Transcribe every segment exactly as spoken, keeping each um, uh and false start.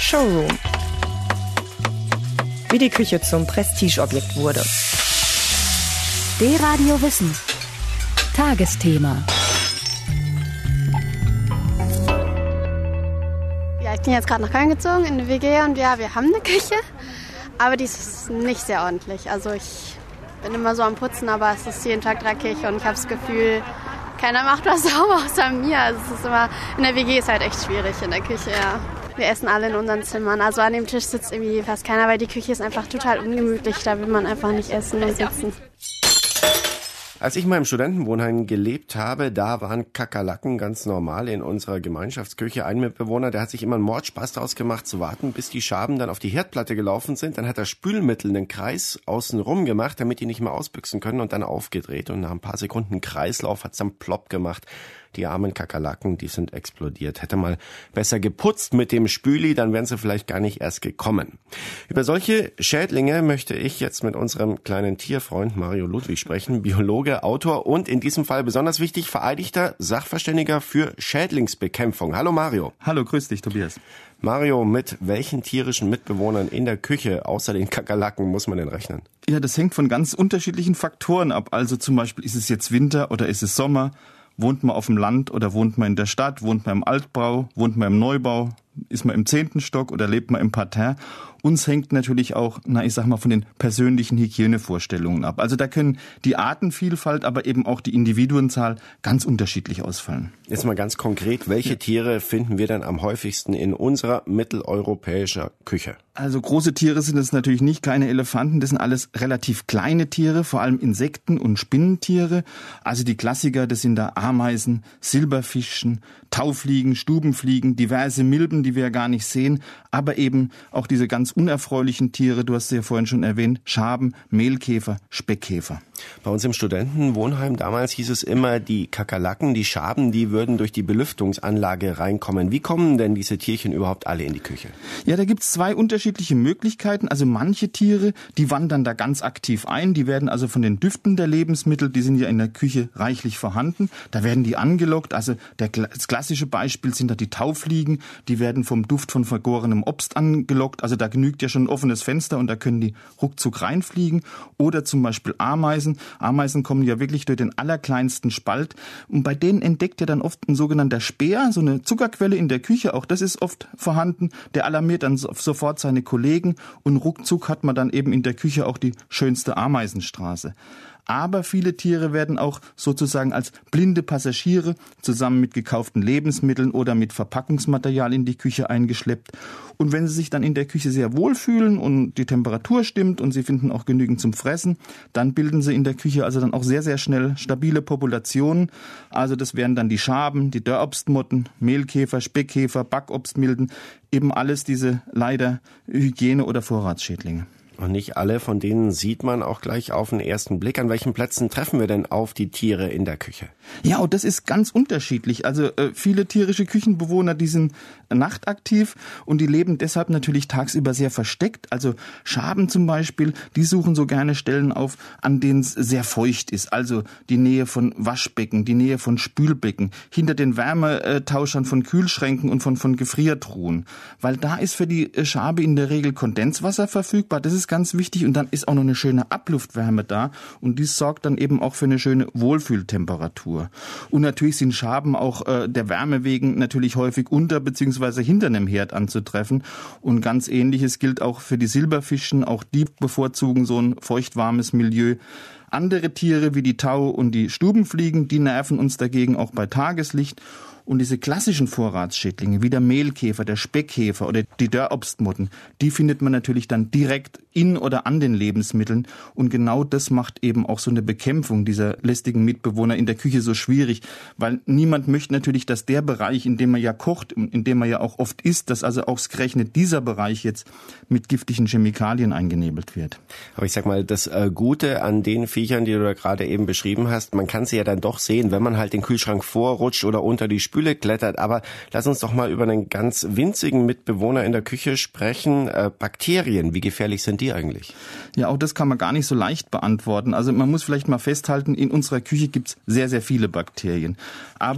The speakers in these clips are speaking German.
Showroom. Wie die Küche zum Prestigeobjekt wurde. D-Radio Wissen. Tagesthema. Ja, ich bin jetzt gerade nach Köln gezogen in eine W G und ja, wir haben eine Küche, aber die ist nicht sehr ordentlich. Also ich bin immer so am Putzen, aber es ist jeden Tag dreckig und ich habe das Gefühl, keiner macht was sauber außer mir. Also es ist immer, in der W G ist halt echt schwierig in der Küche, ja. Wir essen alle in unseren Zimmern, also an dem Tisch sitzt irgendwie fast keiner, weil die Küche ist einfach total ungemütlich, da will man einfach nicht essen und sitzen. Als ich mal im Studentenwohnheim gelebt habe, da waren Kakerlaken ganz normal in unserer Gemeinschaftsküche. Ein Mitbewohner, der hat sich immer einen Mordspaß daraus gemacht, zu warten, bis die Schaben dann auf die Herdplatte gelaufen sind. Dann hat er Spülmittel einen Kreis außenrum gemacht, damit die nicht mehr ausbüchsen können, und dann aufgedreht. Und nach ein paar Sekunden Kreislauf hat's dann plopp gemacht. Die armen Kakerlaken, die sind explodiert. Hätte mal besser geputzt mit dem Spüli, dann wären sie vielleicht gar nicht erst gekommen. Über solche Schädlinge möchte ich jetzt mit unserem kleinen Tierfreund Mario Ludwig sprechen. Biologe, Autor und in diesem Fall besonders wichtig, vereidigter Sachverständiger für Schädlingsbekämpfung. Hallo Mario. Hallo, grüß dich Tobias. Mario, mit welchen tierischen Mitbewohnern in der Küche außer den Kakerlaken muss man denn rechnen? Ja, das hängt von ganz unterschiedlichen Faktoren ab. Also zum Beispiel, ist es jetzt Winter oder ist es Sommer? Wohnt man auf dem Land oder wohnt man in der Stadt? Wohnt man im Altbau? Wohnt man im Neubau? Ist man im zehnten Stock oder lebt man im Parterre? Uns hängt natürlich auch, na, ich sag mal, von den persönlichen Hygienevorstellungen ab. Also da können die Artenvielfalt, aber eben auch die Individuenzahl ganz unterschiedlich ausfallen. Jetzt mal ganz konkret, welche ja. Tiere finden wir denn am häufigsten in unserer mitteleuropäischen Küche? Also große Tiere sind es natürlich nicht, keine Elefanten, das sind alles relativ kleine Tiere, vor allem Insekten und Spinnentiere. Also die Klassiker, das sind da Ameisen, Silberfischen, Taufliegen, Stubenfliegen, diverse Milben, die wir ja gar nicht sehen, aber eben auch diese ganz unerfreulichen Tiere, du hast sie ja vorhin schon erwähnt, Schaben, Mehlkäfer, Speckkäfer. Bei uns im Studentenwohnheim damals hieß es immer, die Kakerlaken, die Schaben, die würden durch die Belüftungsanlage reinkommen. Wie kommen denn diese Tierchen überhaupt alle in die Küche? Ja, da gibt's zwei unterschiedliche Möglichkeiten. Also manche Tiere, die wandern da ganz aktiv ein. Die werden also von den Düften der Lebensmittel, die sind ja in der Küche reichlich vorhanden. Da werden die angelockt. Also der, das klassische Beispiel sind da die Taufliegen. Die werden vom Duft von vergorenem Obst angelockt. Also da genügt ja schon ein offenes Fenster und da können die ruckzuck reinfliegen. Oder zum Beispiel Ameisen. Ameisen kommen ja wirklich durch den allerkleinsten Spalt. Und bei denen entdeckt ja dann oft ein sogenannter Speer, so eine Zuckerquelle in der Küche. Auch das ist oft vorhanden. Der alarmiert dann sofort seine Kollegen und ruckzuck hat man dann eben in der Küche auch die schönste Ameisenstraße. Aber viele Tiere werden auch sozusagen als blinde Passagiere zusammen mit gekauften Lebensmitteln oder mit Verpackungsmaterial in die Küche eingeschleppt. Und wenn sie sich dann in der Küche sehr wohlfühlen und die Temperatur stimmt und sie finden auch genügend zum Fressen, dann bilden sie in der Küche also dann auch sehr, sehr schnell stabile Populationen. Also das wären dann die Schaben, die Dörrobstmotten, Mehlkäfer, Speckkäfer, Backobstmilben, eben alles diese leider Hygiene- oder Vorratsschädlinge. Und nicht alle von denen sieht man auch gleich auf den ersten Blick. An welchen Plätzen treffen wir denn auf die Tiere in der Küche? Ja, und das ist ganz unterschiedlich. Also äh, viele tierische Küchenbewohner, die sind nachtaktiv und die leben deshalb natürlich tagsüber sehr versteckt. Also Schaben zum Beispiel, die suchen so gerne Stellen auf, an denen es sehr feucht ist. Also die Nähe von Waschbecken, die Nähe von Spülbecken, hinter den Wärmetauschern von Kühlschränken und von, von Gefriertruhen. Weil da ist für die Schabe in der Regel Kondenswasser verfügbar. Das ist ganz wichtig und dann ist auch noch eine schöne Abluftwärme da und dies sorgt dann eben auch für eine schöne Wohlfühltemperatur. Und natürlich sind Schaben auch äh, der Wärme wegen natürlich häufig unter bzw. hinter einem Herd anzutreffen und ganz Ähnliches gilt auch für die Silberfischen, auch die bevorzugen so ein feuchtwarmes Milieu. Andere Tiere wie die Tau und die Stubenfliegen, die nerven uns dagegen auch bei Tageslicht. Und diese klassischen Vorratsschädlinge, wie der Mehlkäfer, der Speckkäfer oder die Dörrobstmotten, die findet man natürlich dann direkt in oder an den Lebensmitteln. Und genau das macht eben auch so eine Bekämpfung dieser lästigen Mitbewohner in der Küche so schwierig. Weil niemand möchte natürlich, dass der Bereich, in dem man ja kocht, in dem man ja auch oft isst, dass also ausgerechnet dieser Bereich jetzt mit giftigen Chemikalien eingenebelt wird. Aber ich sag mal, das äh, Gute an den Viechern, die du da gerade eben beschrieben hast, man kann sie ja dann doch sehen, wenn man halt den Kühlschrank vorrutscht oder unter die Spüle klettert. Aber lass uns doch mal über einen ganz winzigen Mitbewohner in der Küche sprechen. Äh, Bakterien, wie gefährlich sind die eigentlich? Ja, auch das kann man gar nicht so leicht beantworten. Also man muss vielleicht mal festhalten, in unserer Küche gibt's sehr, sehr viele Bakterien. Aber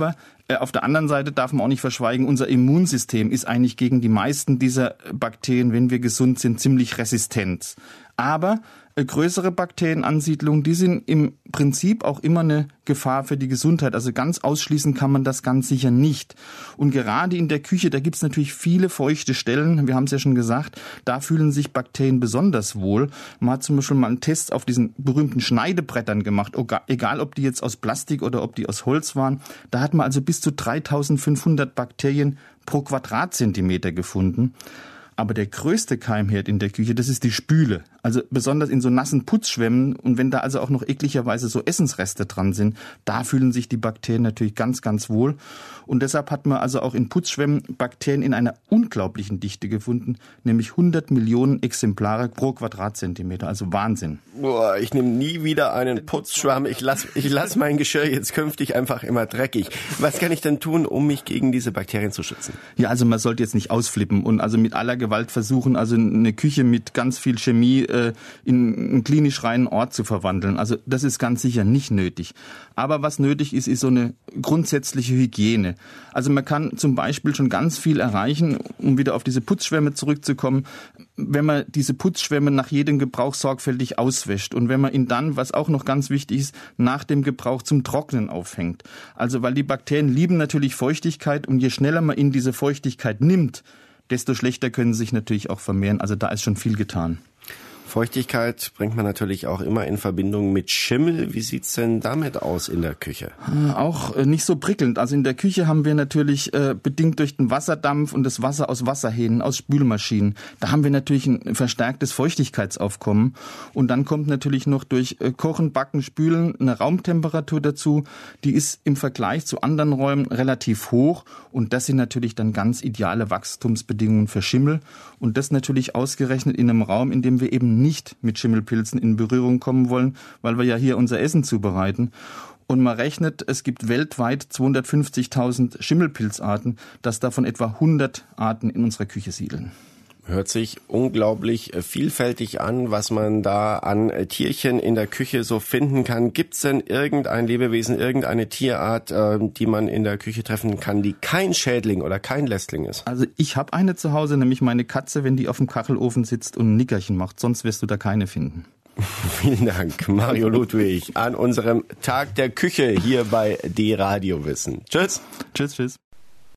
Auf der anderen Seite darf man auch nicht verschweigen, unser Immunsystem ist eigentlich gegen die meisten dieser Bakterien, wenn wir gesund sind, ziemlich resistent. Aber größere Bakterienansiedlungen, die sind im Prinzip auch immer eine Gefahr für die Gesundheit. Also ganz ausschließen kann man das ganz sicher nicht. Und gerade in der Küche, da gibt es natürlich viele feuchte Stellen. Wir haben es ja schon gesagt, da fühlen sich Bakterien besonders wohl. Man hat zum Beispiel mal einen Test auf diesen berühmten Schneidebrettern gemacht, egal ob die jetzt aus Plastik oder ob die aus Holz waren. Da hat man also bis zu dreitausendfünfhundert Bakterien pro Quadratzentimeter gefunden. Aber der größte Keimherd in der Küche, das ist die Spüle. Also besonders in so nassen Putzschwämmen und wenn da also auch noch ekligerweise so Essensreste dran sind, da fühlen sich die Bakterien natürlich ganz, ganz wohl. Und deshalb hat man also auch in Putzschwämmen Bakterien in einer unglaublichen Dichte gefunden, nämlich hundert Millionen Exemplare pro Quadratzentimeter. Also Wahnsinn. Boah, ich nehme nie wieder einen Putzschwamm. Ich lasse ich lass mein Geschirr jetzt künftig einfach immer dreckig. Was kann ich denn tun, um mich gegen diese Bakterien zu schützen? Ja, also man sollte jetzt nicht ausflippen und also mit aller Gewalt versuchen, also eine Küche mit ganz viel Chemie äh, in einen klinisch reinen Ort zu verwandeln. Also das ist ganz sicher nicht nötig. Aber was nötig ist, ist so eine grundsätzliche Hygiene. Also man kann zum Beispiel schon ganz viel erreichen, um wieder auf diese Putzschwämme zurückzukommen, wenn man diese Putzschwämme nach jedem Gebrauch sorgfältig auswäscht und wenn man ihn dann, was auch noch ganz wichtig ist, nach dem Gebrauch zum Trocknen aufhängt. Also weil die Bakterien lieben natürlich Feuchtigkeit und je schneller man ihnen diese Feuchtigkeit nimmt, desto schlechter können sie sich natürlich auch vermehren. Also da ist schon viel getan. Feuchtigkeit bringt man natürlich auch immer in Verbindung mit Schimmel. Wie sieht's denn damit aus in der Küche? Auch nicht so prickelnd. Also in der Küche haben wir natürlich äh, bedingt durch den Wasserdampf und das Wasser aus Wasserhähnen, aus Spülmaschinen, da haben wir natürlich ein verstärktes Feuchtigkeitsaufkommen. Und dann kommt natürlich noch durch äh, Kochen, Backen, Spülen eine Raumtemperatur dazu. Die ist im Vergleich zu anderen Räumen relativ hoch. Und das sind natürlich dann ganz ideale Wachstumsbedingungen für Schimmel. Und das natürlich ausgerechnet in einem Raum, in dem wir eben nicht mit Schimmelpilzen in Berührung kommen wollen, weil wir ja hier unser Essen zubereiten. Und man rechnet, es gibt weltweit zweihundertfünfzigtausend Schimmelpilzarten, dass davon etwa hundert Arten in unserer Küche siedeln. Hört sich unglaublich vielfältig an, was man da an Tierchen in der Küche so finden kann. Gibt es denn irgendein Lebewesen, irgendeine Tierart, die man in der Küche treffen kann, die kein Schädling oder kein Lästling ist? Also ich habe eine zu Hause, nämlich meine Katze, wenn die auf dem Kachelofen sitzt und ein Nickerchen macht. Sonst wirst du da keine finden. Vielen Dank, Mario Ludwig, an unserem Tag der Küche hier bei D-Radio Wissen. Tschüss. Tschüss, tschüss.